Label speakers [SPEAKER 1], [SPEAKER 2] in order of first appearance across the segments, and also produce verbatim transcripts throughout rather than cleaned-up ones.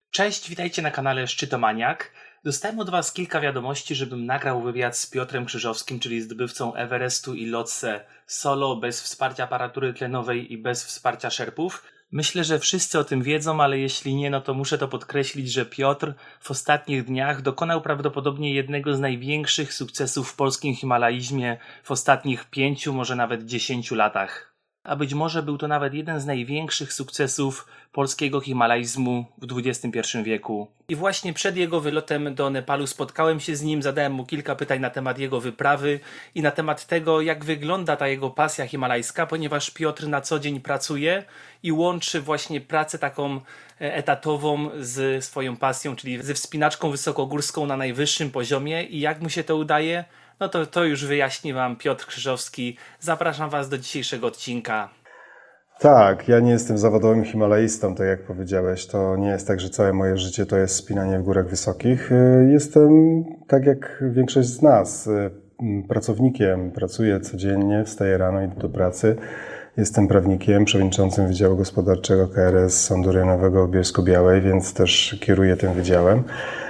[SPEAKER 1] Cześć, witajcie na kanale Szczytomaniak. Dostałem od Was kilka wiadomości, żebym nagrał wywiad z Piotrem Krzyżowskim, czyli zdobywcą Everestu i Lotse solo, bez wsparcia aparatury tlenowej i bez wsparcia szerpów. Myślę, że wszyscy o tym wiedzą, ale jeśli nie, no to muszę to podkreślić, że Piotr w ostatnich dniach dokonał prawdopodobnie jednego z największych sukcesów w polskim himalaizmie w ostatnich pięciu, może nawet dziesięciu latach. A być może był to nawet jeden z największych sukcesów polskiego himalaizmu w dwudziestym pierwszym wieku. I właśnie przed jego wylotem do Nepalu spotkałem się z nim, zadałem mu kilka pytań na temat jego wyprawy i na temat tego, jak wygląda ta jego pasja himalajska, ponieważ Piotr na co dzień pracuje i łączy właśnie pracę taką etatową z swoją pasją, czyli ze wspinaczką wysokogórską na najwyższym poziomie i jak mu się to udaje. No to, to już wyjaśni Wam Piotr Krzyżowski. Zapraszam Was do dzisiejszego odcinka.
[SPEAKER 2] Tak, ja nie jestem zawodowym himalaistą, tak jak powiedziałeś. To nie jest tak, że całe moje życie to jest spinanie w górach wysokich. Jestem, tak jak większość z nas, pracownikiem. Pracuję codziennie, wstaję rano, idę do pracy. Jestem prawnikiem, przewodniczącym Wydziału Gospodarczego K R S Sądu Rejonowego w Bielsku-Białej, więc też kieruję tym wydziałem.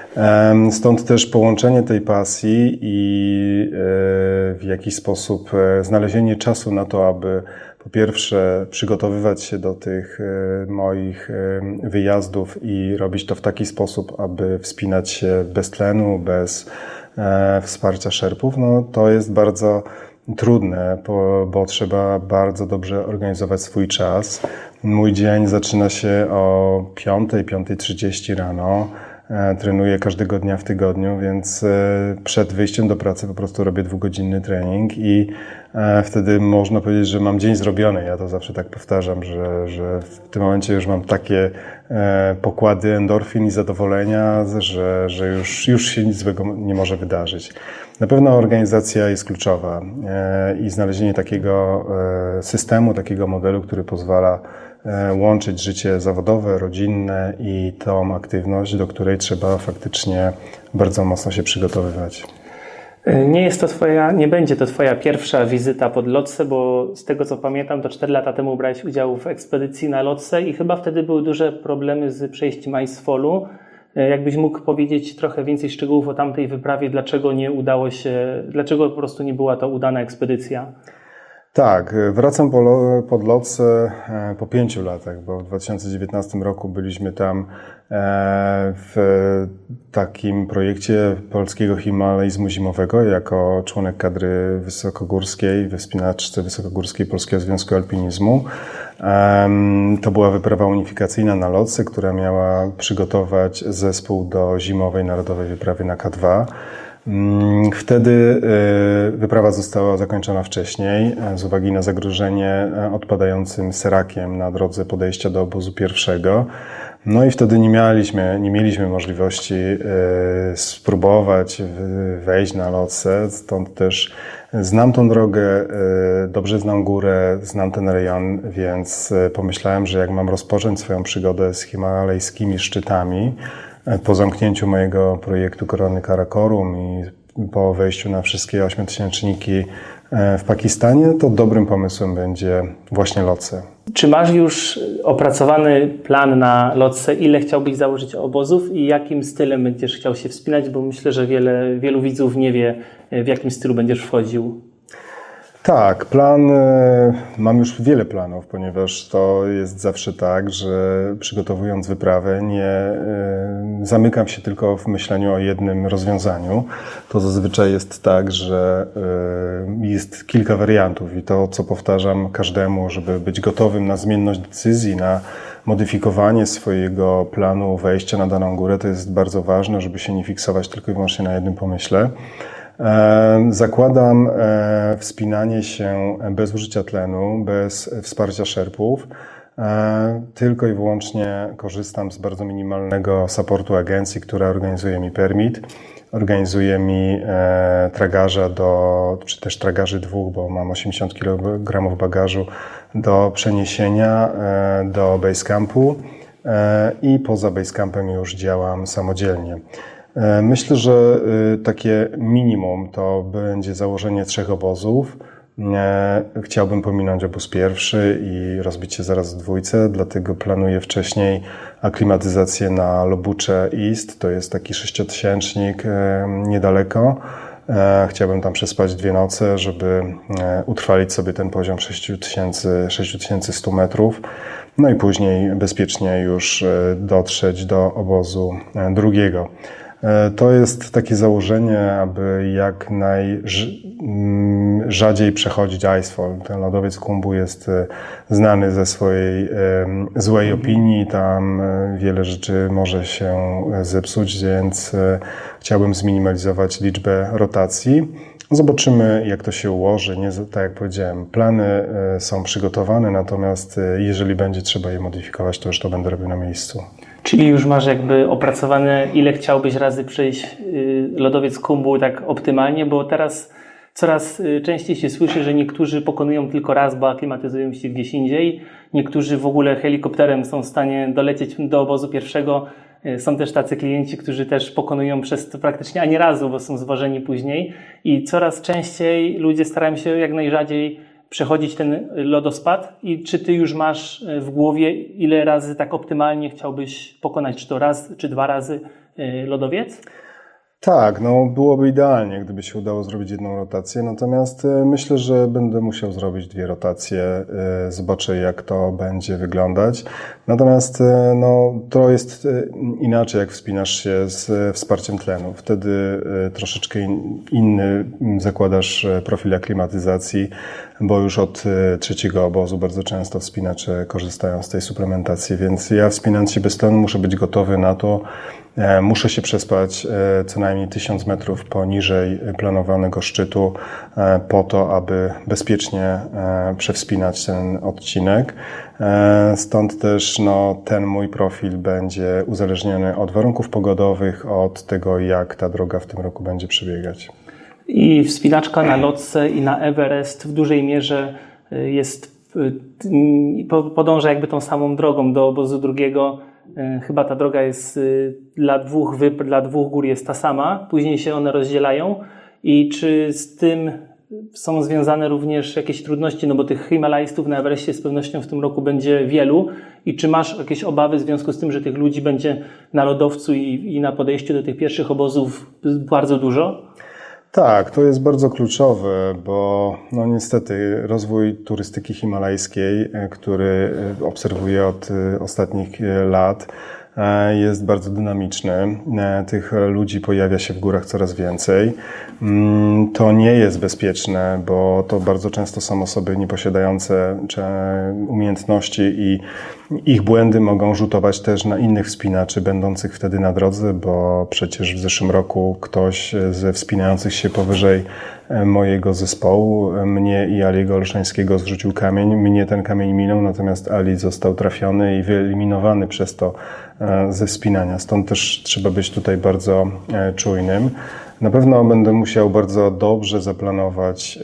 [SPEAKER 2] Stąd też połączenie tej pasji i w jakiś sposób znalezienie czasu na to, aby po pierwsze przygotowywać się do tych moich wyjazdów i robić to w taki sposób, aby wspinać się bez tlenu, bez wsparcia szerpów, no to jest bardzo trudne, bo, bo trzeba bardzo dobrze organizować swój czas. Mój dzień zaczyna się o piątej, piątej trzydzieści rano. Trenuję każdego dnia w tygodniu, więc przed wyjściem do pracy po prostu robię dwugodzinny trening i wtedy można powiedzieć, że mam dzień zrobiony. Ja to zawsze tak powtarzam, że, że w tym momencie już mam takie pokłady endorfin i zadowolenia, że, że już, już się nic złego nie może wydarzyć. Na pewno organizacja jest kluczowa i znalezienie takiego systemu, takiego modelu, który pozwala łączyć życie zawodowe, rodzinne i tą aktywność, do której trzeba faktycznie bardzo mocno się przygotowywać.
[SPEAKER 1] Nie jest to twoja, nie będzie to Twoja pierwsza wizyta pod Lotse, bo z tego co pamiętam, to cztery lata temu brałeś udział w ekspedycji na Lotse i chyba wtedy były duże problemy z przejściem Icefallu. Jakbyś mógł powiedzieć trochę więcej szczegółów o tamtej wyprawie, dlaczego nie udało się, dlaczego po prostu nie była to udana ekspedycja?
[SPEAKER 2] Tak, wracam po, pod Lotse po pięciu latach, bo w dwa tysiące dziewiętnastym roku byliśmy tam w takim projekcie polskiego himalaizmu zimowego jako członek kadry wysokogórskiej, we wspinaczce wysokogórskiej Polskiego Związku Alpinizmu. To była wyprawa unifikacyjna na Lotse, która miała przygotować zespół do zimowej narodowej wyprawy na K dwa. Wtedy wyprawa została zakończona wcześniej z uwagi na zagrożenie odpadającym serakiem na drodze podejścia do obozu pierwszego. No i wtedy nie mieliśmy, nie mieliśmy możliwości spróbować wejść na Lotse, stąd też znam tą drogę, dobrze znam górę, znam ten rejon, więc pomyślałem, że jak mam rozpocząć swoją przygodę z himalajskimi szczytami, po zamknięciu mojego projektu Korony Karakorum i po wejściu na wszystkie ośmiotysięczniki w Pakistanie, to dobrym pomysłem będzie właśnie Lotse.
[SPEAKER 1] Czy masz już opracowany plan na Lotse? Ile chciałbyś założyć obozów i jakim stylem będziesz chciał się wspinać? Bo myślę, że wiele, wielu widzów nie wie, w jakim stylu będziesz wchodził.
[SPEAKER 2] Tak, plan, mam już wiele planów, ponieważ to jest zawsze tak, że przygotowując wyprawę nie zamykam się tylko w myśleniu o jednym rozwiązaniu. To zazwyczaj jest tak, że jest kilka wariantów i to, co powtarzam każdemu, żeby być gotowym na zmienność decyzji, na modyfikowanie swojego planu wejścia na daną górę, to jest bardzo ważne, żeby się nie fiksować tylko i wyłącznie na jednym pomyśle. Zakładam wspinanie się bez użycia tlenu, bez wsparcia szerpów. Tylko i wyłącznie korzystam z bardzo minimalnego supportu agencji, która organizuje mi permit, organizuje mi tragarza do, czy też tragarzy dwóch, bo mam osiemdziesiąt kilogramów bagażu do przeniesienia do basecampu i poza basecampem już działam samodzielnie. Myślę, że takie minimum to będzie założenie trzech obozów. Chciałbym pominąć obóz pierwszy i rozbić się zaraz w dwójce, dlatego planuję wcześniej aklimatyzację na Lobucze East. To jest taki sześciotysięcznik niedaleko. Chciałbym tam przespać dwie noce, żeby utrwalić sobie ten poziom sześć tysięcy sto metrów. No i później bezpiecznie już dotrzeć do obozu drugiego. To jest takie założenie, aby jak najrzadziej przechodzić Icefall. Ten lodowiec Khumbu jest znany ze swojej złej opinii. Tam wiele rzeczy może się zepsuć, więc chciałbym zminimalizować liczbę rotacji. Zobaczymy, jak to się ułoży. Nie, tak jak powiedziałem, plany są przygotowane, natomiast jeżeli będzie trzeba je modyfikować, to już to będę robił na miejscu.
[SPEAKER 1] Czyli już masz jakby opracowane, ile chciałbyś razy przejść lodowiec Khumbu tak optymalnie, bo teraz coraz częściej się słyszy, że niektórzy pokonują tylko raz, bo aklimatyzują się gdzieś indziej. Niektórzy w ogóle helikopterem są w stanie dolecieć do obozu pierwszego. Są też tacy klienci, którzy też pokonują przez to praktycznie ani razu, bo są zwożeni później. I coraz częściej ludzie starają się jak najrzadziej przechodzić ten lodospad. I czy ty już masz w głowie, ile razy tak optymalnie chciałbyś pokonać? Czy to raz, czy dwa razy lodowiec?
[SPEAKER 2] Tak, no byłoby idealnie, gdyby się udało zrobić jedną rotację, natomiast myślę, że będę musiał zrobić dwie rotacje, zobaczę jak to będzie wyglądać. Natomiast no, to jest inaczej, jak wspinasz się z wsparciem tlenu. Wtedy troszeczkę inny zakładasz profil aklimatyzacji, bo już od trzeciego obozu bardzo często wspinacze korzystają z tej suplementacji, więc ja wspinając się bez tlenu muszę być gotowy na to. Muszę się przespać co najmniej tysiąc metrów poniżej planowanego szczytu po to, aby bezpiecznie przewspinać ten odcinek. Stąd też no, ten mój profil będzie uzależniony od warunków pogodowych, od tego, jak ta droga w tym roku będzie przebiegać.
[SPEAKER 1] I wspinaczka na Lotse i na Everest w dużej mierze jest, podąża jakby tą samą drogą do obozu drugiego. Chyba ta droga jest dla dwóch wyp, dla dwóch gór jest ta sama, później się one rozdzielają. I czy z tym są związane również jakieś trudności, no bo tych himalajstów na Everestie z pewnością w tym roku będzie wielu. I czy masz jakieś obawy w związku z tym, że tych ludzi będzie na lodowcu i, i na podejściu do tych pierwszych obozów bardzo dużo?
[SPEAKER 2] Tak, to jest bardzo kluczowe, bo no niestety rozwój turystyki himalajskiej, który obserwuję od ostatnich lat, jest bardzo dynamiczny. Tych ludzi pojawia się w górach coraz więcej. To nie jest bezpieczne, bo to bardzo często są osoby nieposiadające umiejętności i ich błędy mogą rzutować też na innych wspinaczy będących wtedy na drodze, bo przecież w zeszłym roku ktoś ze wspinających się powyżej mojego zespołu, mnie i Aliego Olszańskiego zrzucił kamień. Mnie ten kamień minął, natomiast Ali został trafiony i wyeliminowany przez to ze wspinania. Stąd też trzeba być tutaj bardzo czujnym. Na pewno będę musiał bardzo dobrze zaplanować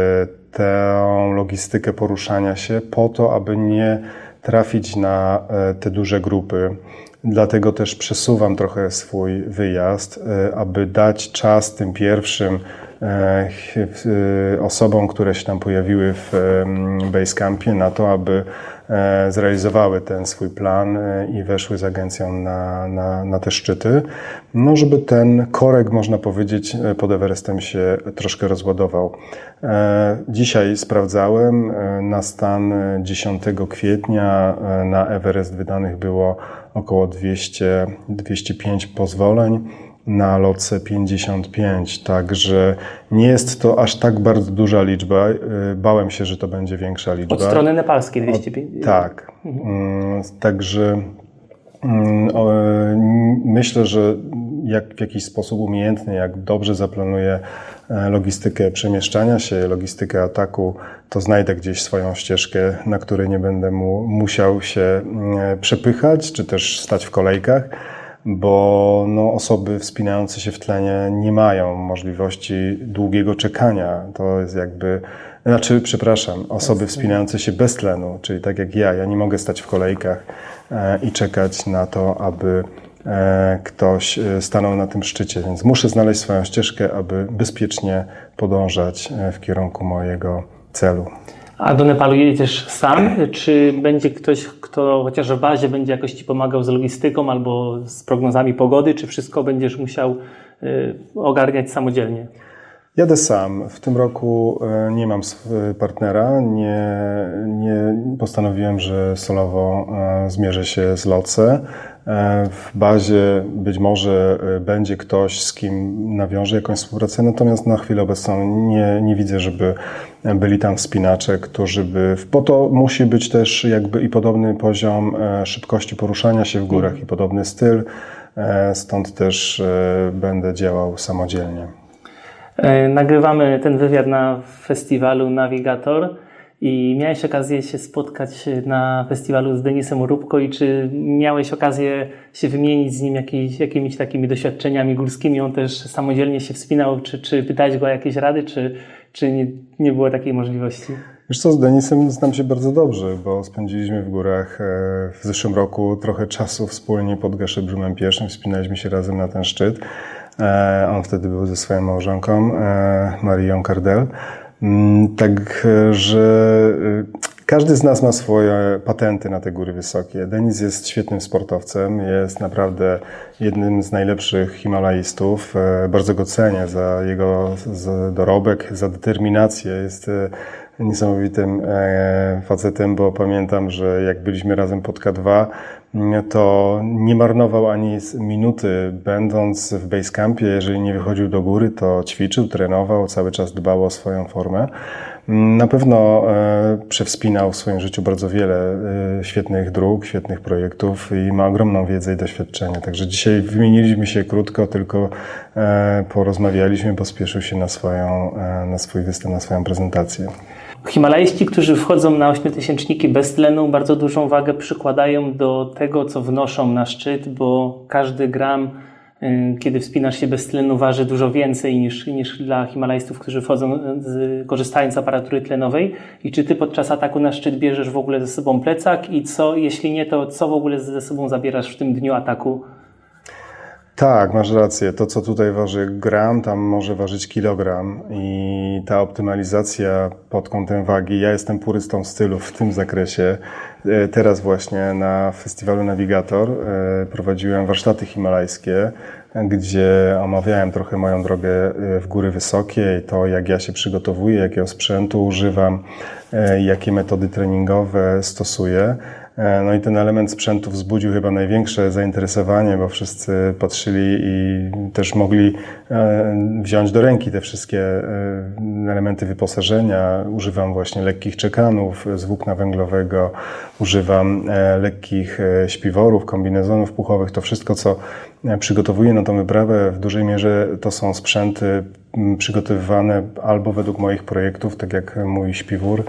[SPEAKER 2] tę logistykę poruszania się po to, aby nie trafić na te duże grupy. Dlatego też przesuwam trochę swój wyjazd, aby dać czas tym pierwszym osobom, które się tam pojawiły w Basecampie na to, aby zrealizowały ten swój plan i weszły z agencją na, na, na te szczyty. No, żeby ten korek, można powiedzieć, pod Everestem się troszkę rozładował. Dzisiaj sprawdzałem, na stan dziesiątego kwietnia na Everest wydanych było około dwieście do dwustu pięciu pozwoleń. Na Lotse pięćdziesiąt pięć, także nie jest to aż tak bardzo duża liczba. Bałem się, że to będzie większa liczba.
[SPEAKER 1] Od strony nepalskiej dwieście pięćdziesiąt.
[SPEAKER 2] Od, tak. Mhm. Także myślę, że jak w jakiś sposób umiejętny, jak dobrze zaplanuję logistykę przemieszczania się, logistykę ataku, to znajdę gdzieś swoją ścieżkę, na której nie będę mu musiał się przepychać, czy też stać w kolejkach. Bo no, osoby wspinające się w tlenie nie mają możliwości długiego czekania. To jest jakby, znaczy, przepraszam, osoby wspinające się bez tlenu, czyli tak jak ja, ja nie mogę stać w kolejkach e, i czekać na to, aby e, ktoś stanął na tym szczycie, więc muszę znaleźć swoją ścieżkę, aby bezpiecznie podążać w kierunku mojego celu.
[SPEAKER 1] A do Nepalu jedziesz sam, czy będzie ktoś, kto chociaż w bazie będzie jakoś Ci pomagał z logistyką albo z prognozami pogody, czy wszystko będziesz musiał y, ogarniać samodzielnie?
[SPEAKER 2] Jadę sam. W tym roku nie mam partnera. Nie, nie postanowiłem, że solowo zmierzę się z Lotse. W bazie być może będzie ktoś, z kim nawiążę jakąś współpracę, natomiast na chwilę obecną nie, nie widzę, żeby byli tam wspinacze, którzy by... Bo to musi być też jakby i podobny poziom szybkości poruszania się w górach mm. i podobny styl, stąd też będę działał samodzielnie.
[SPEAKER 1] Nagrywamy ten wywiad na festiwalu Navigator i miałeś okazję się spotkać na festiwalu z Denisem Róbko i czy miałeś okazję się wymienić z nim jakimiś, jakimiś takimi doświadczeniami górskimi? On też samodzielnie się wspinał, czy, czy pytałeś go o jakieś rady, czy, czy nie, nie było takiej możliwości?
[SPEAKER 2] Wiesz co, z Denisem znam się bardzo dobrze, bo spędziliśmy w górach w zeszłym roku trochę czasu wspólnie pod Gasherbrum pierwszym, wspinaliśmy się razem na ten szczyt. On wtedy był ze swoją małżonką, Marią Kardel. Także każdy z nas ma swoje patenty na te góry wysokie. Denis jest świetnym sportowcem, jest naprawdę jednym z najlepszych himalaistów. Bardzo go cenię za jego dorobek, za determinację. Jest niesamowitym facetem, bo pamiętam, że jak byliśmy razem pod K dwa, to nie marnował ani minuty, będąc w basecampie. Jeżeli nie wychodził do góry, to ćwiczył, trenował, cały czas dbał o swoją formę. Na pewno przewspinał w swoim życiu bardzo wiele świetnych dróg, świetnych projektów i ma ogromną wiedzę i doświadczenie. Także dzisiaj wymieniliśmy się krótko, tylko porozmawialiśmy, pospieszył się na, swoją, na swój występ, na swoją prezentację.
[SPEAKER 1] Himalaiści, którzy wchodzą na ośmiotysięczniki bez tlenu, bardzo dużą wagę przykładają do tego, co wnoszą na szczyt, bo każdy gram, kiedy wspinasz się bez tlenu, waży dużo więcej niż, niż dla Himalajstów, którzy wchodzą z, korzystając z aparatury tlenowej. I czy ty podczas ataku na szczyt bierzesz w ogóle ze sobą plecak i co, jeśli nie, to co w ogóle ze sobą zabierasz w tym dniu ataku?
[SPEAKER 2] Tak, masz rację. To, co tutaj waży gram, tam może ważyć kilogram i ta optymalizacja pod kątem wagi, ja jestem purystą stylu w tym zakresie. Teraz właśnie na festiwalu Navigator prowadziłem warsztaty himalajskie, gdzie omawiałem trochę moją drogę w góry wysokie i to, jak ja się przygotowuję, jakiego sprzętu używam, jakie metody treningowe stosuję. No i ten element sprzętu wzbudził chyba największe zainteresowanie, bo wszyscy patrzyli i też mogli wziąć do ręki te wszystkie elementy wyposażenia. Używam właśnie lekkich czekanów z włókna węglowego, używam lekkich śpiworów, kombinezonów puchowych. To wszystko, co przygotowuję na tą wyprawę, w dużej mierze to są sprzęty przygotowywane albo według moich projektów, tak jak mój śpiwór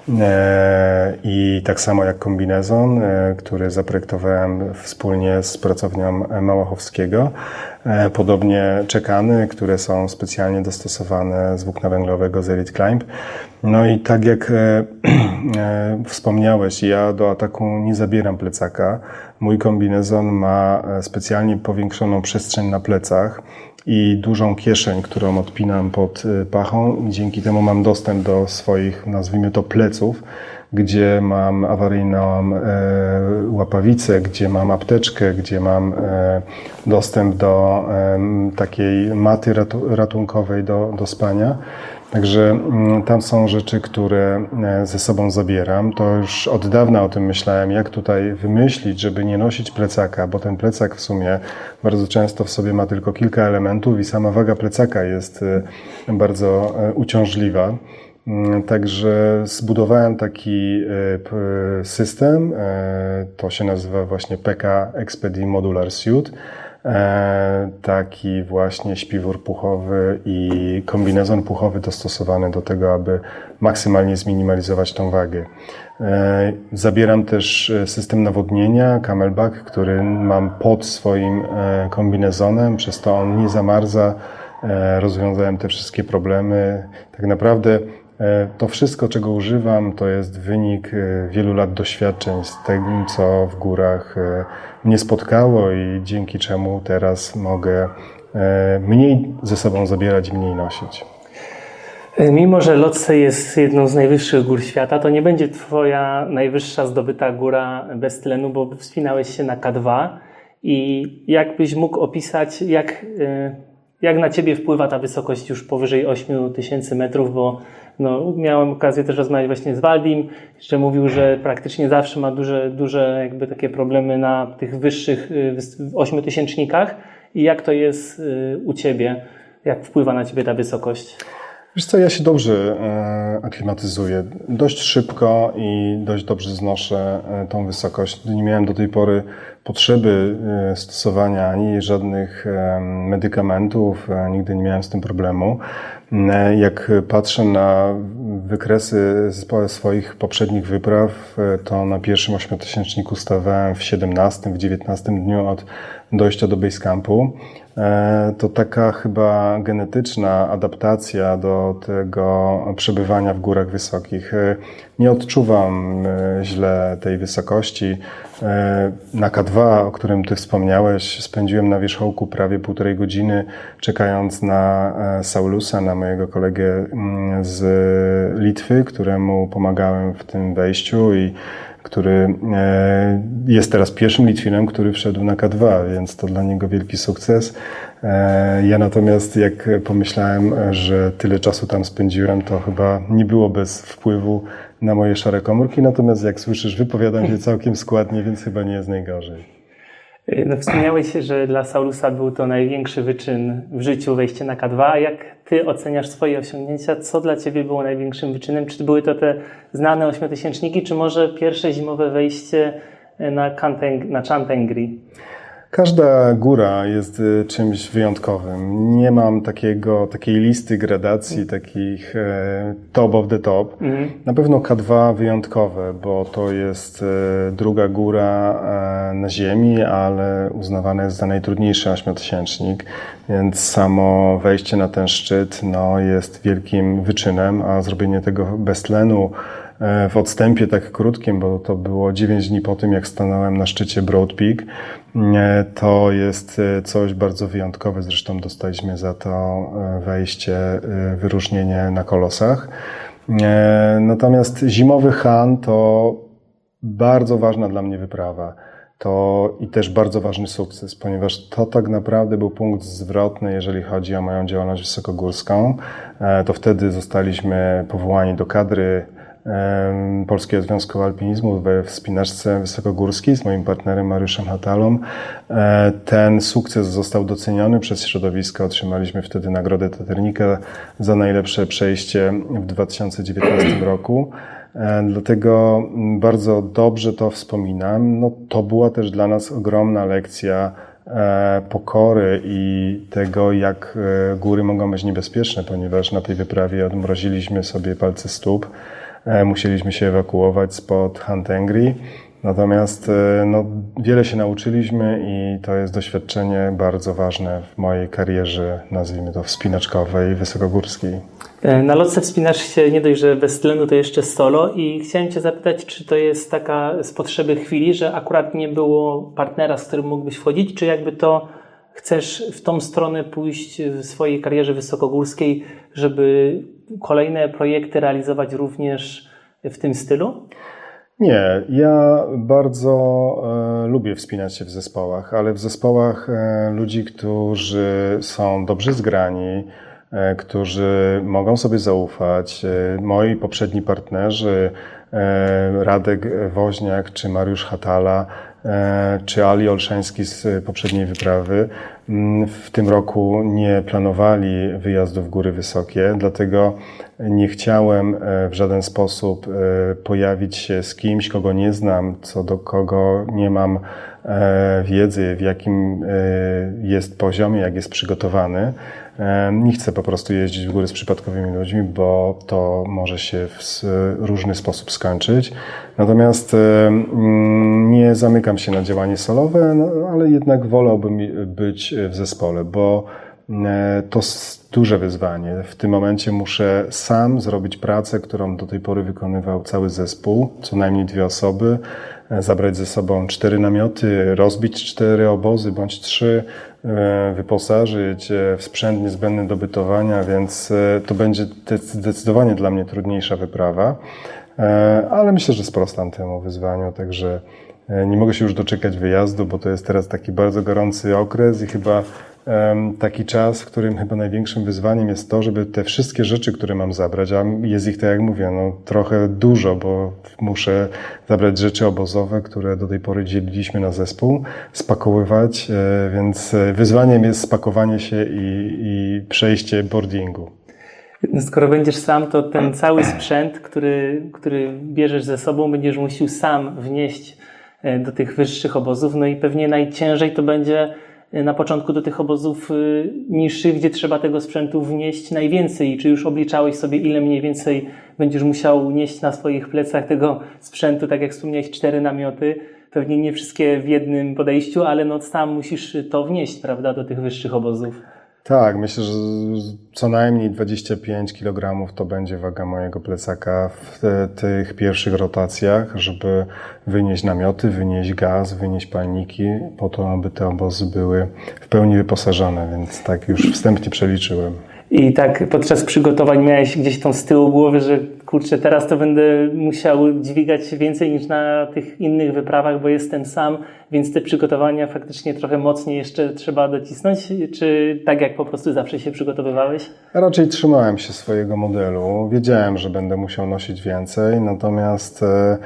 [SPEAKER 2] i tak samo jak kombinezon, który zaprojektowałem wspólnie z pracownią Małachowskiego. Podobnie czekany, które są specjalnie dostosowane z włókna węglowego z Elite Climb. No i tak jak wspomniałeś, ja do ataku nie zabieram plecaka. Mój kombinezon ma specjalnie powiększoną przestrzeń na plecach i dużą kieszeń, którą odpinam pod pachą. Dzięki temu mam dostęp do swoich, nazwijmy to, pleców, gdzie mam awaryjną e, łapawicę, gdzie mam apteczkę, gdzie mam e, dostęp do e, takiej maty ratu, ratunkowej do, do spania. Także m, tam są rzeczy, które ze sobą zabieram. To już od dawna o tym myślałem, jak tutaj wymyślić, żeby nie nosić plecaka, bo ten plecak w sumie bardzo często w sobie ma tylko kilka elementów i sama waga plecaka jest e, bardzo e, uciążliwa. Także zbudowałem taki system, to się nazywa właśnie P K Expedi Modular Suit, taki właśnie śpiwór puchowy i kombinezon puchowy dostosowany do tego, aby maksymalnie zminimalizować tą wagę. Zabieram też system nawodnienia, Camelback, który mam pod swoim kombinezonem, przez to on nie zamarza. Rozwiązałem te wszystkie problemy. Tak naprawdę to wszystko, czego używam, to jest wynik wielu lat doświadczeń z tym, co w górach mnie spotkało i dzięki czemu teraz mogę mniej ze sobą zabierać i mniej nosić.
[SPEAKER 1] Mimo że Lhotse jest jedną z najwyższych gór świata, to nie będzie twoja najwyższa zdobyta góra bez tlenu, bo wspinałeś się na K dwa i jakbyś mógł opisać, jak, jak na ciebie wpływa ta wysokość już powyżej ośmiu tysięcy metrów, bo no, miałem okazję też rozmawiać właśnie z Waldim, że mówił, że praktycznie zawsze ma duże, duże jakby takie problemy na tych wyższych ośmiotysięcznikach i jak to jest u ciebie, jak wpływa na ciebie ta wysokość?
[SPEAKER 2] Wiesz co, ja się dobrze e, aklimatyzuję. Dość szybko i dość dobrze znoszę e, tą wysokość. Nie miałem do tej pory potrzeby e, stosowania ani żadnych e, medykamentów, e, nigdy nie miałem z tym problemu. E, jak patrzę na wykresy swoich poprzednich wypraw, e, to na pierwszym ośmiotysięczniku stawałem w siedemnastym, w dziewiętnastym dniu od dojścia do basecampu. To taka chyba genetyczna adaptacja do tego przebywania w górach wysokich. Nie odczuwam źle tej wysokości. Na K dwa, o którym ty wspomniałeś, spędziłem na wierzchołku prawie półtorej godziny, czekając na Saulusa, na mojego kolegę z Litwy, któremu pomagałem w tym wejściu i który jest teraz pierwszym Litwinem, który wszedł na K dwa, więc to dla niego wielki sukces. Ja natomiast jak pomyślałem, że tyle czasu tam spędziłem, to chyba nie było bez wpływu na moje szare komórki, natomiast jak słyszysz, wypowiadam się całkiem składnie, więc chyba nie jest najgorzej.
[SPEAKER 1] No, wspomniałeś, że dla Saulusa był to największy wyczyn w życiu, wejście na K dwa. A jak ty oceniasz swoje osiągnięcia? Co dla ciebie było największym wyczynem? Czy były to te znane ośmiotysięczniki, czy może pierwsze zimowe wejście na, Kanteng, na Chantengri?
[SPEAKER 2] Każda góra jest czymś wyjątkowym. Nie mam takiego, takiej listy gradacji, takich e, top of the top. Mhm. Na pewno K dwa wyjątkowe, bo to jest e, druga góra e, na ziemi, ale uznawana jest za najtrudniejszy ośmiotysięcznik, więc samo wejście na ten szczyt no, jest wielkim wyczynem, a zrobienie tego bez tlenu w odstępie tak krótkim, bo to było dziewięć dni po tym, jak stanąłem na szczycie Broad Peak. To jest coś bardzo wyjątkowe. Zresztą dostaliśmy za to wejście, wyróżnienie na kolosach. Natomiast zimowy Han to bardzo ważna dla mnie wyprawa. To i też bardzo ważny sukces, ponieważ to tak naprawdę był punkt zwrotny, jeżeli chodzi o moją działalność wysokogórską. To wtedy zostaliśmy powołani do kadry Polskiego Związku Alpinizmu we wspinaczce wysokogórskiej z moim partnerem Mariuszem Hatalą. Ten sukces został doceniony przez środowisko. Otrzymaliśmy wtedy nagrodę Taternika za najlepsze przejście w dwa tysiące dziewiętnastym roku. Dlatego bardzo dobrze to wspominam. No, to była też dla nas ogromna lekcja pokory i tego, jak góry mogą być niebezpieczne, ponieważ na tej wyprawie odmroziliśmy sobie palce stóp. Musieliśmy się ewakuować spod Chantengri. Natomiast no, wiele się nauczyliśmy i to jest doświadczenie bardzo ważne w mojej karierze, nazwijmy to wspinaczkowej, wysokogórskiej.
[SPEAKER 1] Na Lhotse wspinasz się nie dość, że bez tlenu, to jeszcze solo i chciałem cię zapytać, czy to jest taka z potrzeby chwili, że akurat nie było partnera, z którym mógłbyś wchodzić, czy jakby to chcesz w tą stronę pójść w swojej karierze wysokogórskiej, żeby kolejne projekty realizować również w tym stylu?
[SPEAKER 2] Nie, ja bardzo e, lubię wspinać się w zespołach, ale w zespołach e, ludzi, którzy są dobrze zgrani, e, którzy mogą sobie zaufać. E, moi poprzedni partnerzy, e, Radek Woźniak czy Mariusz Hatala, e, czy Ali Olszański z poprzedniej wyprawy, w tym roku nie planowali wyjazdu w góry wysokie, dlatego nie chciałem w żaden sposób pojawić się z kimś, kogo nie znam, co do kogo nie mam wiedzy, w jakim jest poziomie, jak jest przygotowany. Nie chcę po prostu jeździć w góry z przypadkowymi ludźmi, bo to może się w różny sposób skończyć. Natomiast nie zamykam się na działanie solowe, no, ale jednak wolałbym być w zespole, bo to jest duże wyzwanie. W tym momencie muszę sam zrobić pracę, którą do tej pory wykonywał cały zespół, co najmniej dwie osoby. zabrać ze sobą cztery namioty, rozbić cztery obozy bądź trzy, wyposażyć w sprzęt niezbędny do bytowania, więc to będzie zdecydowanie dla mnie trudniejsza wyprawa, ale myślę, że sprostam temu wyzwaniu, także nie mogę się już doczekać wyjazdu, bo to jest teraz taki bardzo gorący okres i chyba taki czas, w którym chyba największym wyzwaniem jest to, żeby te wszystkie rzeczy, które mam zabrać, a jest ich, tak jak mówię, no trochę dużo, bo muszę zabrać rzeczy obozowe, które do tej pory dzieliliśmy na zespół, spakowywać, więc wyzwaniem jest spakowanie się i, i przejście boardingu.
[SPEAKER 3] No skoro będziesz sam, to ten cały sprzęt, który, który bierzesz ze sobą, będziesz musiał sam wnieść do tych wyższych obozów, no i pewnie najciężej to będzie na początku do tych obozów niższych, gdzie trzeba tego sprzętu wnieść najwięcej. Czy już obliczałeś sobie, ile mniej więcej będziesz musiał nieść na swoich plecach tego sprzętu, tak jak wspomniałeś, cztery namioty, pewnie nie wszystkie w jednym podejściu, ale no sam musisz to wnieść, prawda, do tych wyższych obozów.
[SPEAKER 2] Tak, myślę, że co najmniej dwadzieścia pięć kilogramów to będzie waga mojego plecaka w tych pierwszych rotacjach, żeby wynieść namioty, wynieść gaz, wynieść palniki, po to, aby te obozy były w pełni wyposażone, więc tak już wstępnie przeliczyłem.
[SPEAKER 3] I tak podczas przygotowań miałeś gdzieś tą z tyłu głowy, że kurczę, teraz to będę musiał dźwigać więcej niż na tych innych wyprawach, bo jestem sam, więc te przygotowania faktycznie trochę mocniej jeszcze trzeba docisnąć, czy tak jak po prostu zawsze się przygotowywałeś?
[SPEAKER 2] Raczej trzymałem się swojego modelu. Wiedziałem, że będę musiał nosić więcej, natomiast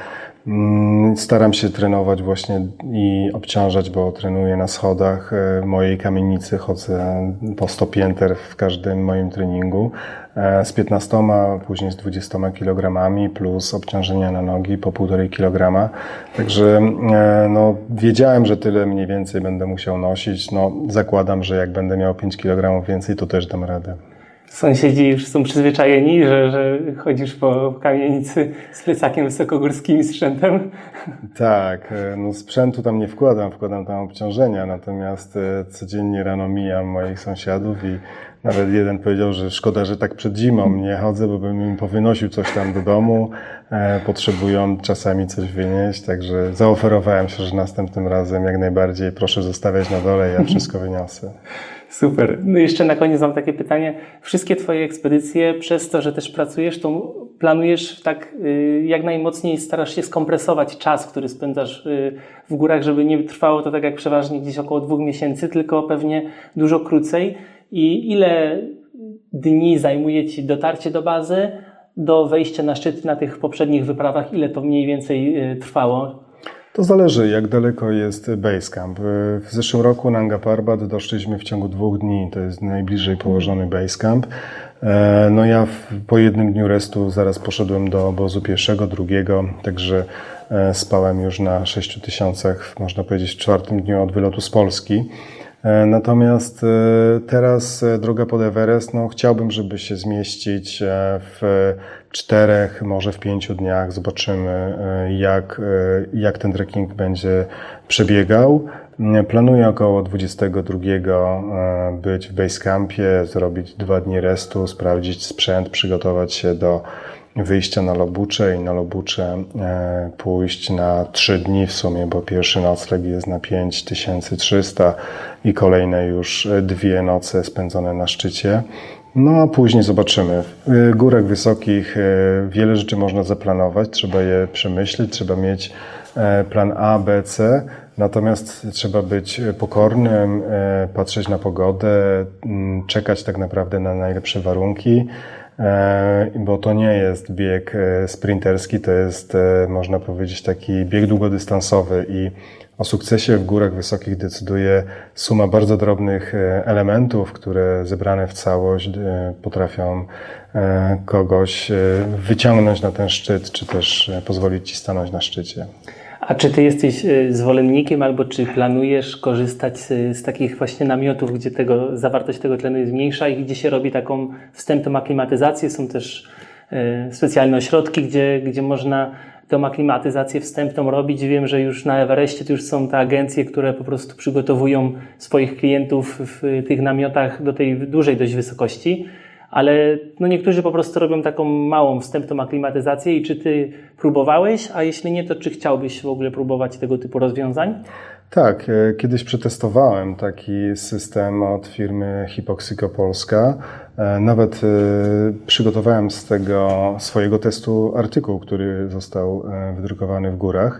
[SPEAKER 2] staram się trenować właśnie i obciążać, bo trenuję na schodach w mojej kamienicy, chodzę po sto pięter w każdym moim treningu z piętnastoma, później z dwudziestoma kilogramami plus obciążenia na nogi po półtorej kilograma. Także no, wiedziałem, że tyle mniej więcej będę musiał nosić. No, zakładam, że jak będę miał pięć kilogramów więcej, to też dam radę.
[SPEAKER 3] Sąsiedzi już są przyzwyczajeni, że, że chodzisz po kamienicy z plecakiem wysokogórskim i sprzętem?
[SPEAKER 2] Tak, no sprzętu tam nie wkładam, wkładam tam obciążenia, natomiast codziennie rano mijam moich sąsiadów i nawet jeden powiedział, że szkoda, że tak przed zimą nie chodzę, bo bym im powynosił coś tam do domu, potrzebują czasami coś wynieść, także zaoferowałem się, że następnym razem jak najbardziej proszę zostawiać na dole, ja wszystko wyniosę.
[SPEAKER 3] Super. No i jeszcze na koniec mam takie pytanie. Wszystkie Twoje ekspedycje, przez to, że też pracujesz, to planujesz tak jak najmocniej, starasz się skompresować czas, który spędzasz w górach, żeby nie trwało to tak jak przeważnie gdzieś około dwóch miesięcy, tylko pewnie dużo krócej. I ile dni zajmuje Ci dotarcie do bazy, do wejścia na szczyt na tych poprzednich wyprawach? Ile to mniej więcej trwało?
[SPEAKER 2] To zależy, jak daleko jest basecamp. W zeszłym roku na Nanga Parbat doszliśmy w ciągu dwóch dni. To jest najbliżej położony basecamp. No ja po jednym dniu restu zaraz poszedłem do obozu pierwszego, drugiego, także spałem już na sześciu tysiącach, można powiedzieć, w czwartym dniu od wylotu z Polski. Natomiast teraz droga pod Everest, no chciałbym, żeby się zmieścić w czterech, może w pięciu dniach. Zobaczymy, jak, jak ten trekking będzie przebiegał. Planuję około dwudziestego drugiego być w basecampie, zrobić dwa dni restu, sprawdzić sprzęt, przygotować się do wyjścia na Lobucze i na Lobucze pójść na trzy dni w sumie, bo pierwszy nocleg jest na pięć tysięcy trzysta i kolejne już dwie noce spędzone na szczycie. No a później zobaczymy. W górach wysokich wiele rzeczy można zaplanować, trzeba je przemyśleć, trzeba mieć plan A, B, C, natomiast trzeba być pokornym, patrzeć na pogodę, czekać tak naprawdę na najlepsze warunki, bo to nie jest bieg sprinterski, to jest, można powiedzieć, taki bieg długodystansowy i o sukcesie w górach wysokich decyduje suma bardzo drobnych elementów, które zebrane w całość potrafią kogoś wyciągnąć na ten szczyt, czy też pozwolić ci stanąć na szczycie.
[SPEAKER 3] A czy ty jesteś zwolennikiem, albo czy planujesz korzystać z, z takich właśnie namiotów, gdzie tego, zawartość tego tlenu jest mniejsza i gdzie się robi taką wstępną aklimatyzację? Są też y, specjalne ośrodki, gdzie, gdzie można tę aklimatyzację wstępną robić. Wiem, że już na Everestie to już są te agencje, które po prostu przygotowują swoich klientów w tych namiotach do tej dużej dość wysokości. ale no niektórzy po prostu robią taką małą wstępną aklimatyzację i czy ty próbowałeś, a jeśli nie, to czy chciałbyś w ogóle próbować tego typu rozwiązań?
[SPEAKER 2] Tak, kiedyś przetestowałem taki system od firmy Hipoxico Polska. Nawet przygotowałem z tego swojego testu artykuł, który został wydrukowany w Górach.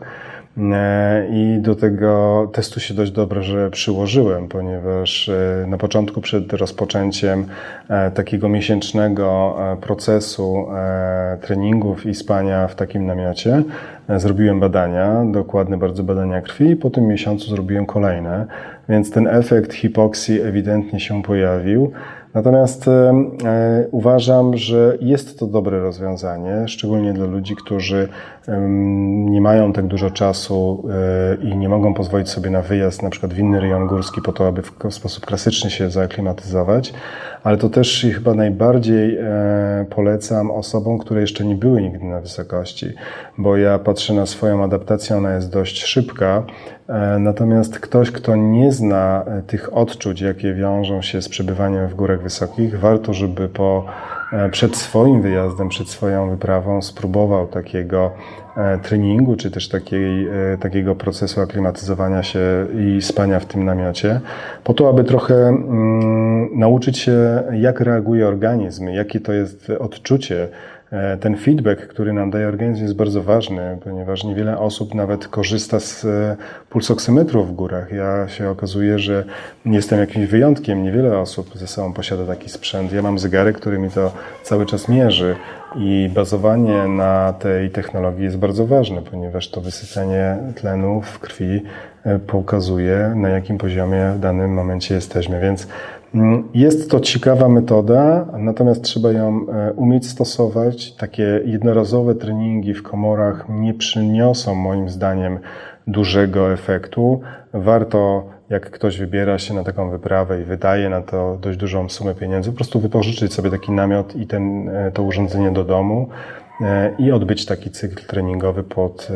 [SPEAKER 2] I do tego testu się dość dobrze przyłożyłem, ponieważ na początku przed rozpoczęciem takiego miesięcznego procesu treningów i spania w takim namiocie zrobiłem badania, dokładne bardzo badania krwi i po tym miesiącu zrobiłem kolejne, więc ten efekt hipoksji ewidentnie się pojawił. Natomiast e, uważam, że jest to dobre rozwiązanie, szczególnie dla ludzi, którzy e, nie mają tak dużo czasu e, i nie mogą pozwolić sobie na wyjazd na przykład w inny rejon górski po to, aby w, w sposób klasyczny się zaaklimatyzować, ale to też chyba najbardziej e, polecam osobom, które jeszcze nie były nigdy na wysokości, bo ja patrzę na swoją adaptację, ona jest dość szybka. Natomiast ktoś, kto nie zna tych odczuć, jakie wiążą się z przebywaniem w górach wysokich, warto, żeby po, przed swoim wyjazdem, przed swoją wyprawą spróbował takiego treningu, czy też takiej, takiego procesu aklimatyzowania się i spania w tym namiocie, po to, aby trochę mm, nauczyć się, jak reaguje organizm, jakie to jest odczucie. Ten feedback, który nam daje organizm, jest bardzo ważny, ponieważ niewiele osób nawet korzysta z pulsoksymetrów w górach. Ja się okazuje, że jestem jakimś wyjątkiem. Niewiele osób ze sobą posiada taki sprzęt. Ja mam zegarek, który mi to cały czas mierzy i bazowanie na tej technologii jest bardzo ważne, ponieważ to wysycenie tlenu w krwi pokazuje, na jakim poziomie w danym momencie jesteśmy. Więc jest to ciekawa metoda, natomiast trzeba ją umieć stosować. Takie jednorazowe treningi w komorach nie przyniosą moim zdaniem dużego efektu. Warto, jak ktoś wybiera się na taką wyprawę i wydaje na to dość dużą sumę pieniędzy, po prostu wypożyczyć sobie taki namiot i ten, to urządzenie do domu i odbyć taki cykl treningowy pod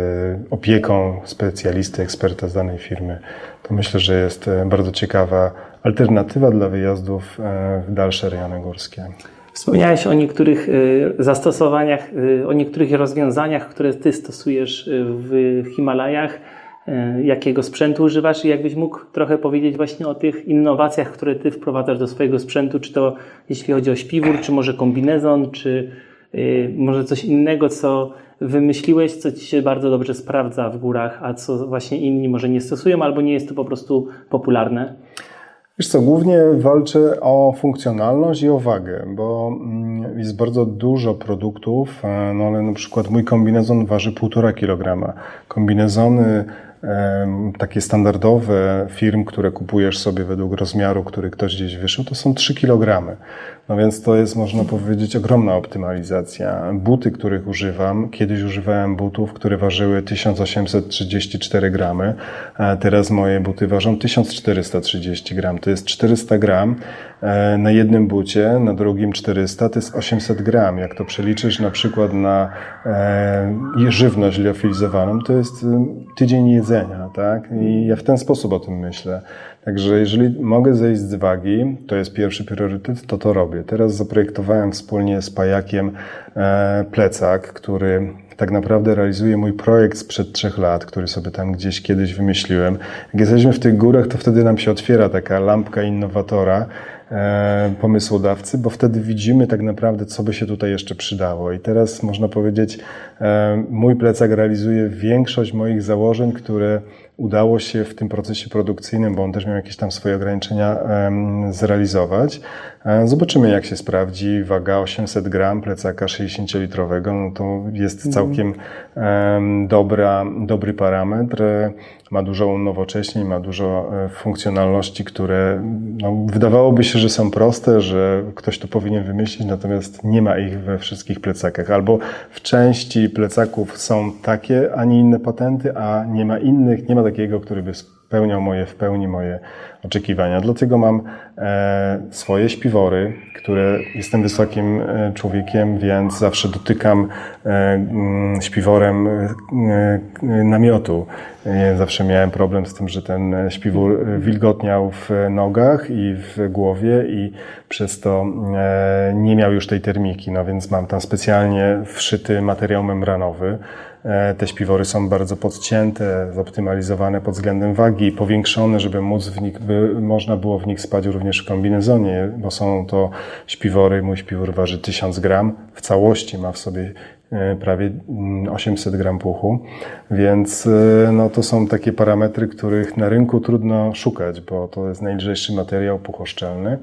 [SPEAKER 2] opieką specjalisty, eksperta z danej firmy. To myślę, że jest bardzo ciekawa alternatywa dla wyjazdów w dalsze rejony górskie.
[SPEAKER 3] Wspomniałeś o niektórych zastosowaniach, o niektórych rozwiązaniach, które ty stosujesz w Himalajach. Jakiego sprzętu używasz i jakbyś mógł trochę powiedzieć właśnie o tych innowacjach, które ty wprowadzasz do swojego sprzętu, czy to jeśli chodzi o śpiwór, czy może kombinezon, czy może coś innego, co wymyśliłeś, co ci się bardzo dobrze sprawdza w górach, a co właśnie inni może nie stosują, albo nie jest to po prostu popularne?
[SPEAKER 2] Wiesz co, głównie walczę o funkcjonalność i o wagę, bo jest bardzo dużo produktów, no ale na przykład mój kombinezon waży półtora kilograma. Kombinezony takie standardowe firm, które kupujesz sobie według rozmiaru, który ktoś gdzieś wyszył, to są trzy kilogramy. No więc to jest, można powiedzieć, ogromna optymalizacja. Buty, których używam, kiedyś używałem butów, które ważyły tysiąc osiemset trzydzieści cztery gramy, a teraz moje buty ważą tysiąc czterysta trzydzieści gram. To jest czterysta gram na jednym bucie, na drugim czterysta, to jest osiemset gram. Jak to przeliczysz na przykład na żywność liofilizowaną, to jest tydzień jedzenia, tak? I ja w ten sposób o tym myślę. Także jeżeli mogę zejść z wagi, to jest pierwszy priorytet, to to robię. Teraz zaprojektowałem wspólnie z Pajakiem plecak, który tak naprawdę realizuje mój projekt sprzed trzech lat, który sobie tam gdzieś kiedyś wymyśliłem. Jak jesteśmy w tych górach, to wtedy nam się otwiera taka lampka innowatora, e, pomysłodawcy, bo wtedy widzimy tak naprawdę, co by się tutaj jeszcze przydało. I teraz można powiedzieć, e, mój plecak realizuje większość moich założeń, które udało się w tym procesie produkcyjnym, bo on też miał jakieś tam swoje ograniczenia, um, zrealizować. Zobaczymy, jak się sprawdzi. Waga osiemset gram plecaka sześćdziesięciolitrowego, no to jest całkiem um, dobra, dobry parametr. Ma dużo unowocześnień, ma dużo funkcjonalności, które no, wydawałoby się, że są proste, że ktoś to powinien wymyślić, natomiast nie ma ich we wszystkich plecakach. Albo w części plecaków są takie, a nie inne patenty, a nie ma innych, nie ma takiego, który by spełniał moje, w pełni moje oczekiwania. Dlatego mam e, swoje śpiwory, które jestem wysokim e, człowiekiem, więc zawsze dotykam e, m, śpiworem e, e, namiotu. E, zawsze miałem problem z tym, że ten śpiwór wilgotniał w nogach i w głowie i przez to e, nie miał już tej termiki, no więc mam tam specjalnie wszyty materiał membranowy. Te śpiwory są bardzo podcięte, zoptymalizowane pod względem wagi, powiększone, żeby móc w nich, by można było w nich spać również w kombinezonie, bo są to śpiwory, mój śpiwór waży tysiąc gram, w całości ma w sobie prawie osiemset gram puchu, więc no, to są takie parametry, których na rynku trudno szukać, bo to jest najlżejszy materiał puchoszczelny.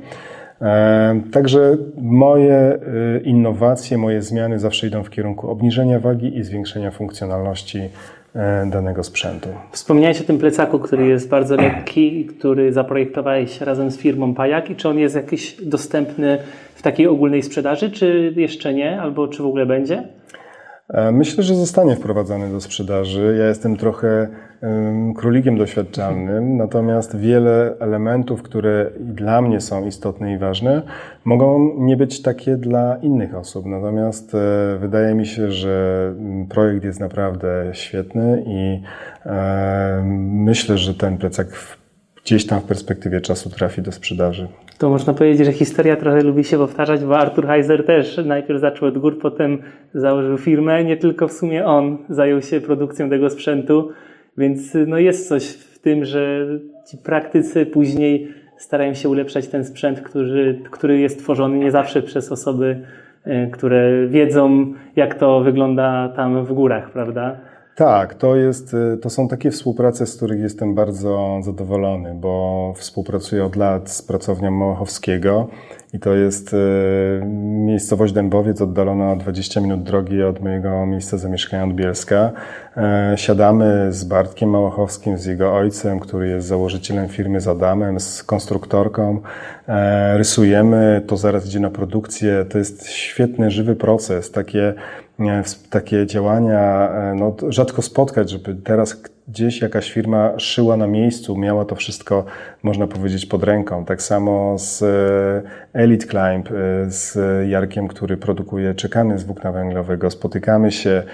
[SPEAKER 2] Także moje innowacje, moje zmiany zawsze idą w kierunku obniżenia wagi i zwiększenia funkcjonalności danego sprzętu.
[SPEAKER 3] Wspomniałeś o tym plecaku, który jest bardzo lekki, który zaprojektowałeś razem z firmą Pajak. I czy on jest jakiś dostępny w takiej ogólnej sprzedaży, czy jeszcze nie, albo czy w ogóle będzie?
[SPEAKER 2] Myślę, że zostanie wprowadzany do sprzedaży. Ja jestem trochę um, królikiem doświadczalnym, natomiast wiele elementów, które dla mnie są istotne i ważne, mogą nie być takie dla innych osób. Natomiast e, wydaje mi się, że projekt jest naprawdę świetny i e, myślę, że ten plecak w, gdzieś tam w perspektywie czasu trafi do sprzedaży.
[SPEAKER 3] To można powiedzieć, że historia trochę lubi się powtarzać, bo Artur Heiser też najpierw zaczął od gór, potem założył firmę. Nie tylko w sumie on zajął się produkcją tego sprzętu, więc no jest coś w tym, że ci praktycy później starają się ulepszać ten sprzęt, który, który jest tworzony nie zawsze przez osoby, które wiedzą, jak to wygląda tam w górach, prawda?
[SPEAKER 2] Tak, to jest, to są takie współprace, z których jestem bardzo zadowolony, bo współpracuję od lat z pracownią Małachowskiego i to jest miejscowość Dębowiec oddalona o dwadzieścia minut drogi od mojego miejsca zamieszkania, od Bielska. Siadamy z Bartkiem Małachowskim, z jego ojcem, który jest założycielem firmy, z Adamem, z konstruktorką. Rysujemy, to zaraz idzie na produkcję. To jest świetny, żywy proces, takie takie działania, no rzadko spotkać, żeby teraz gdzieś jakaś firma szyła na miejscu, miała to wszystko, można powiedzieć, pod ręką. Tak samo z Elite Climb, z Jarkiem, który produkuje czekany z włókna węglowego. Spotykamy się,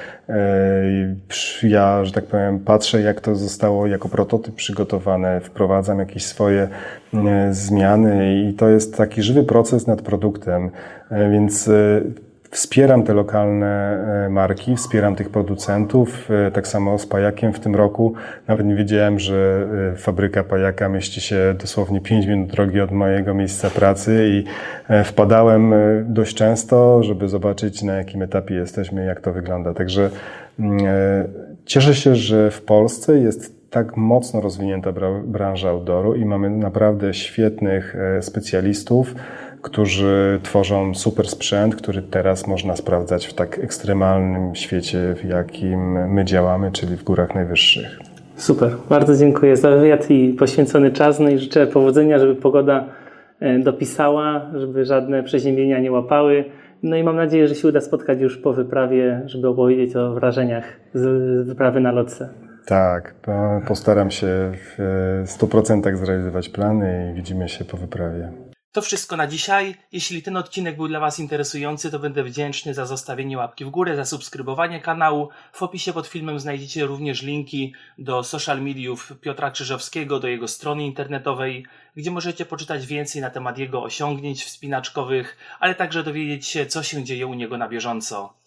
[SPEAKER 2] ja, że tak powiem, patrzę, jak to zostało jako prototyp przygotowane, wprowadzam jakieś swoje zmiany i to jest taki żywy proces nad produktem, więc wspieram te lokalne marki, wspieram tych producentów, tak samo z Pajakiem w tym roku. Nawet nie wiedziałem, że fabryka Pajaka mieści się dosłownie pięć minut drogi od mojego miejsca pracy i wpadałem dość często, żeby zobaczyć, na jakim etapie jesteśmy i jak to wygląda. Także cieszę się, że w Polsce jest tak mocno rozwinięta branża outdooru i mamy naprawdę świetnych specjalistów, którzy tworzą super sprzęt, który teraz można sprawdzać w tak ekstremalnym świecie, w jakim my działamy, czyli w górach najwyższych.
[SPEAKER 3] Super, bardzo dziękuję za wywiad i poświęcony czas. No i życzę powodzenia, żeby pogoda dopisała, żeby żadne przeziębienia nie łapały. No i mam nadzieję, że się uda spotkać już po wyprawie, żeby opowiedzieć o wrażeniach z wyprawy na Lotse.
[SPEAKER 2] Tak, postaram się w stu procentach zrealizować plany i widzimy się po wyprawie.
[SPEAKER 1] To wszystko na dzisiaj. Jeśli ten odcinek był dla Was interesujący, to będę wdzięczny za zostawienie łapki w górę, za subskrybowanie kanału. W opisie pod filmem znajdziecie również linki do social mediów Piotra Krzyżowskiego, do jego strony internetowej, gdzie możecie poczytać więcej na temat jego osiągnięć wspinaczkowych, ale także dowiedzieć się, co się dzieje u niego na bieżąco.